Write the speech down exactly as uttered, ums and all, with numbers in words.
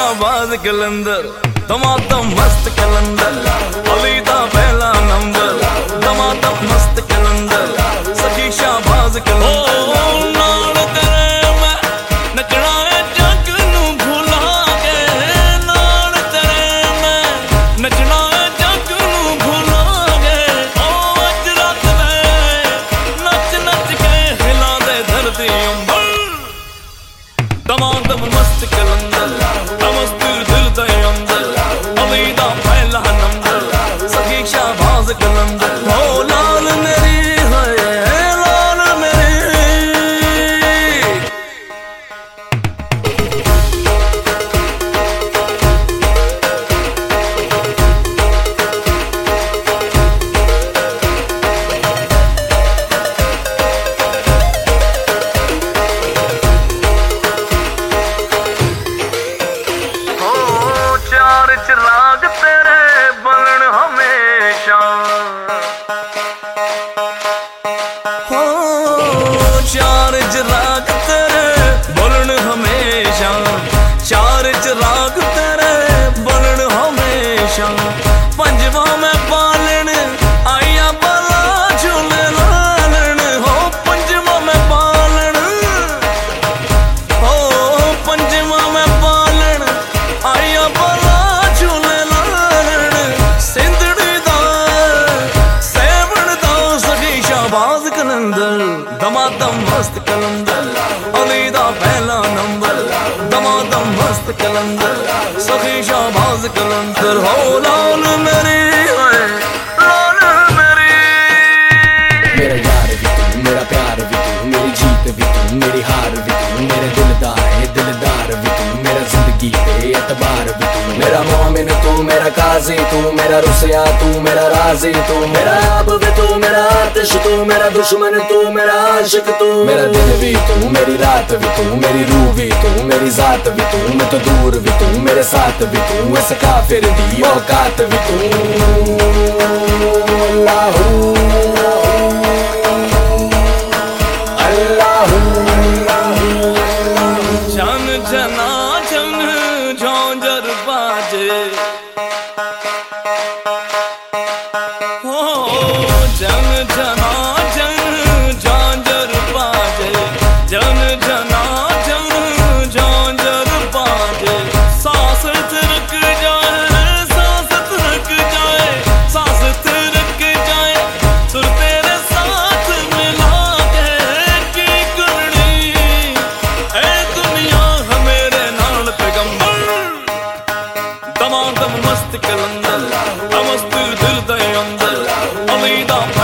शाहबाज कलंदर दमादम मस्त कलंदर अली दा पहला नंबर दमादम मस्त कलंदर सखी शाहबाज कलंदर नाल तेरे मैं नचना है जग नू भुला के नाल तेरे मैं नचना है जग नू भुला के ओ अज रात में नच नच के हिला दे धरती अंबर दमादम मस्त कलंदर मस्त दिल दे अंदर अली दा पहला नंबर सखी शाहबाज कलंदर हो लाल मेरी है लाल मेरी चार चिराग तेरे बलन हमेशा हो चार चिराग तेरे बलन हमेशा चार चिराग तेरे बलन हमेशा पंजवा में पालन आया बाला झूले लालन हो पंजवा में पालन हो पंजवा में पालन आया बाला झूले लालन सिंधड़ी दा सेवन दा सखी शाहबाज कलंदर दमादम मस्त कलंदर अली दा पहला नंबर दमादम मस्त कलंदर सखी शाहबाज कलंदर हो लाल मेरी लाल मेरी मेरा यार भी तू मेरा प्यार भी तू मेरी जीत भी तू मेरी हार भी तू मेरे दिलदार है दिलदार भी तू मेरा जिंदगी पे एतबार भी तू मेरा मोमिन तू मेरा काजी तू मेरा रुसया तू मेरा राजी तू मेरा आप भी तू मेरा आतिश तू मेरा दुश्मन तू मेरा आशिक तू मेरा दिन भी तू मेरी रात भी तू मेरी रूह भी तू मेरी जात भी तू मैं तो दूर भी तू मेरे साथ भी तू इस काफिर दी औकात भी तू अल्लाहू जन जना जन झोंझर बाजे हो जन जना जन झोंझर बाजे जन जना जन झोंझर बाजे सांस रुक जाए सांस रुक जाए सांस रुक जाए सुर तेरे साथ मिला के की करनी ए दुनिया है मेरे नाल पैगंबर दमादम मस्त कलंदर मस्त दिल दे अंदर अली दा